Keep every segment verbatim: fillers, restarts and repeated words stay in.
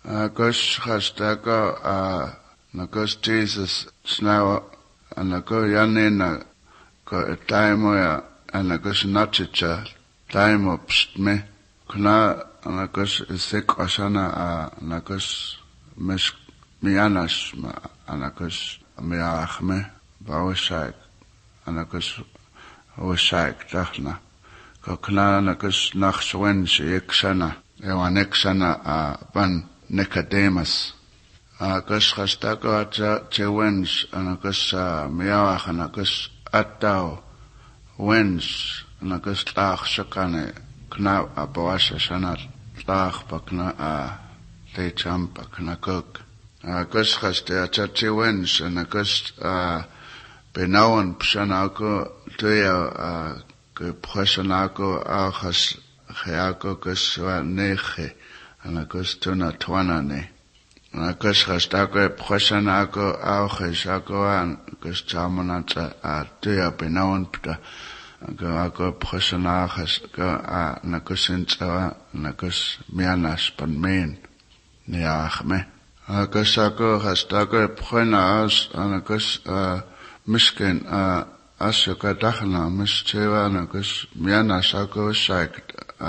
Agus chastaka nagus Jesus snawa anago yanina ko taimo ya anagus nachicha taimo pstme kuna anagus isik asana anagus mes mianas anagus miachme bawshak anagus washak dachna ko kuna anagus nachwen shiksana ewanexana ban Nicodemus. Agus chastako acha chewens anagus miawach anagus atao wens anagus tlach shakane kna abawasha shanat tlach pakna a te champa kna cook. Agus chaste acha chewens anagus benawan pshanako tuya ke pchashanako achas cheako kuswa neche anagus tuna twanane. Anagus chastako pchashanako auchesako anagus chamanata a tuya benawan pta ako pchashanachas ka anagus intsawa anagus mianas panmein niachme. Agus ako chastako pchanas anagus miskin asyoka dachna mischewa anagus mianas ako shaik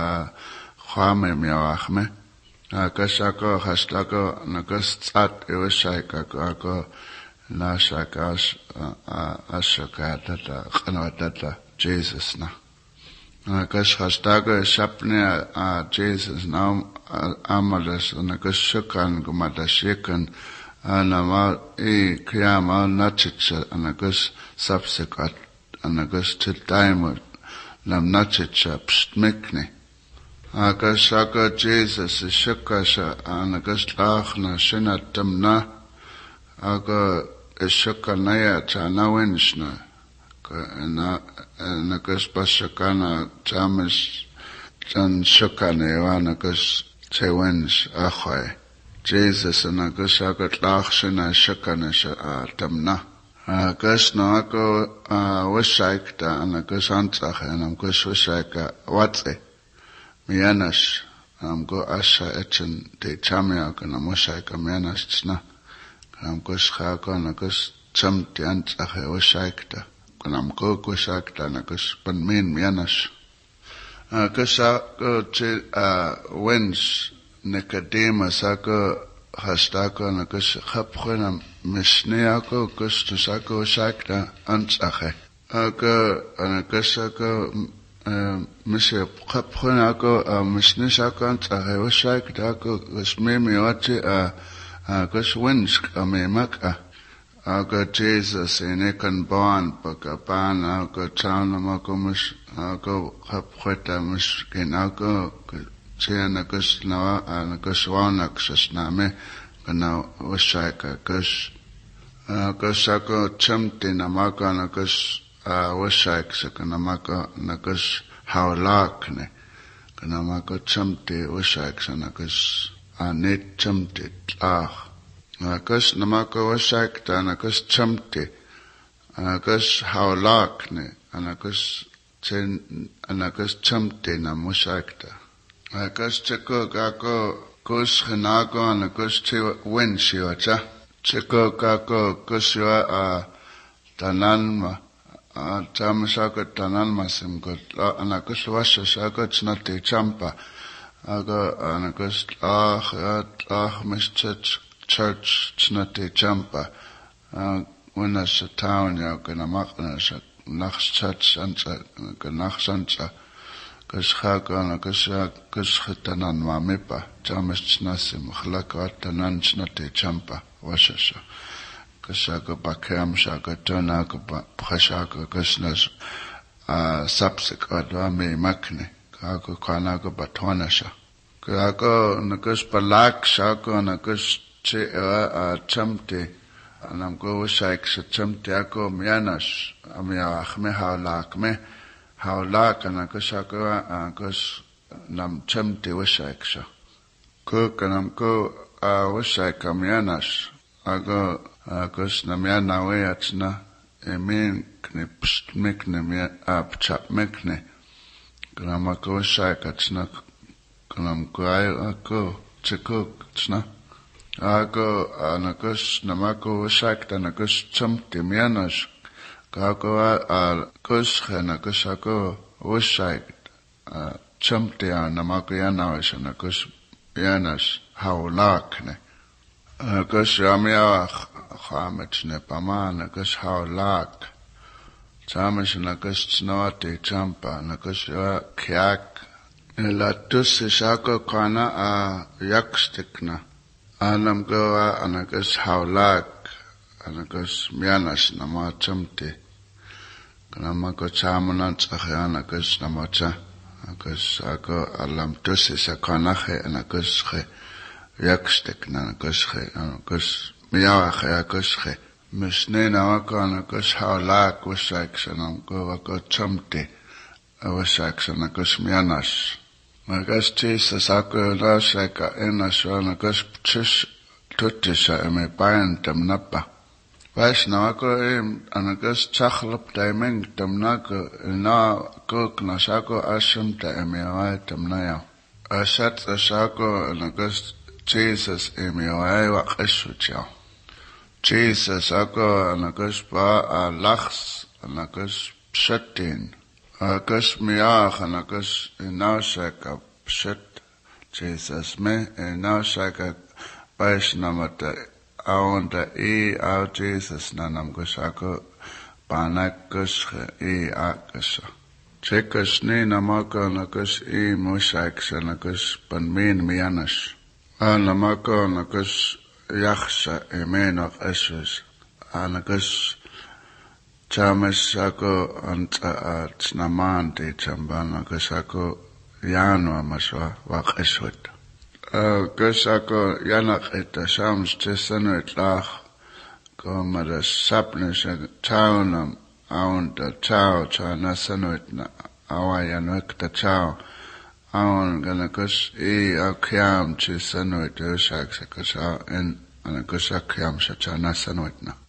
chame miawachme. Agus ako chastako anagus tzat ewa shaik ako nashak asyoka data chanawa data Jesus na. Agus chastako shapne Jesus na amadas anagus shukan gumadashikan anamal e kriyama nachicha anagus subsequent anagus tiltaimo lam nachicha pstmikne. Agus ako Jesus shukasha anagus lachna shinatamna ako shukanaya chanawinshna anagus bashakana chamis chan shukane anagus chewins achoy. Jesus anagus ako tlachshina shukana tamna. Agus na ako wishaikta anagus antzach anagus wishaika watse. Mianas amgo asha etchen te chamia kana moshaika mianas tsna amgos khako anagus cham te antzach wishaikta kana amgo wishaikta anagus panmin mianas. Agus ako che wens Nicodemus ako hastako anagus khapkhona misneako kustus ako wishaikta antzach ako anagus ako Mishe khapkhona ako misnishako antzach wishaikta ako gusmimi wachi agus winsk amemaka ako Jesus enekan ban pakapan ako chawnam ako mish ako khapkhota mishkin ako chen agus nawa agus wanak sasname kana wishaika agus agus ako chamtin amaka agus wishaik sakanamaka nagus hawlakne kanamaka chamte wishaik sanagus anet chamte tlach nagus namaka wishaik ta nagus chamte nagus hawlakne anagus chen anagus chamte na wishaik ta nagus cheko kako kus khnako anagus che wenshiwacha cheko kako kuswa tananma Chamashaka tanan masim got anakus washa shaka chnate champa aga anakus ach ach mischurch church chnate champa when a town ya gonna makna shak nach church ancha nach sancha kus khaka anakus kus khatanan mamepa chamash nasim khlaka tanan chnate champa washa Kashaka bakam shaka tona ka phashaka kasnas sapsik adwa me makne kako kana ka batona sha kako nakus palak shaka nakus che chamte anam ko shaik chamte ako mianas amya akhme halak me halak nakus shaka nakus nam chamte washaik sha ko kanam ko washaik mianas ako agus namya nawe achna emin kne pstmekne me apchapmekne kanam ko shaik achna kanam ko ay ako chekok achna Ako anakus namako wasak tanakus chamti mianas. Kako al kushe nakus ako wasak chamti namako yanawas nakus mianas haulakne. Nakus yamia khametsne pama nakus haulak. Chamas nakus snoti champa nakus kyak. Latus shako kana a yakstikna. Anam goa anakus haulak anakus mianas nama chamti. Kanama ko chamunan tsahe anakus namacha. Anakus ako alam tusi sakanahe anakus he yakstikna anakus he anakus miawahe anakus he. Misne namako anakus haulak wasak sanam goa ko chamti. Wasak sanakus mianas. Nagas Jesus ako lasaka enaswa nagas chis tutisa eme payan tamnapa. Vais na ako em anagas chakhlap taimeng tamnako na kuk nasako asam ta eme away tamnaya. Asat asako anagas Jesus eme away wakasucha. Jesus ako anagas pa alaks anagas psatin. Agus miach and agus inausaka pshit Jesus me inausaka Vaishnamata aonda e au Jesus nanam gusako panakushe e akasa. Chekas ni namako nakus e musaksa nakus panmin mianas. Anamako nakus yaksa e menok esus. Anakus Chamas ako anta tsnamante chambana kasako yano amaswa wakeswet. Kasako yanak eta shams tesano etlach komada sapnes taunam aunta tau chana sanoitna awayano ekta tau aun ganakus e akyam chesano etusaksa kasa en anakusakyam shachana sanoitna.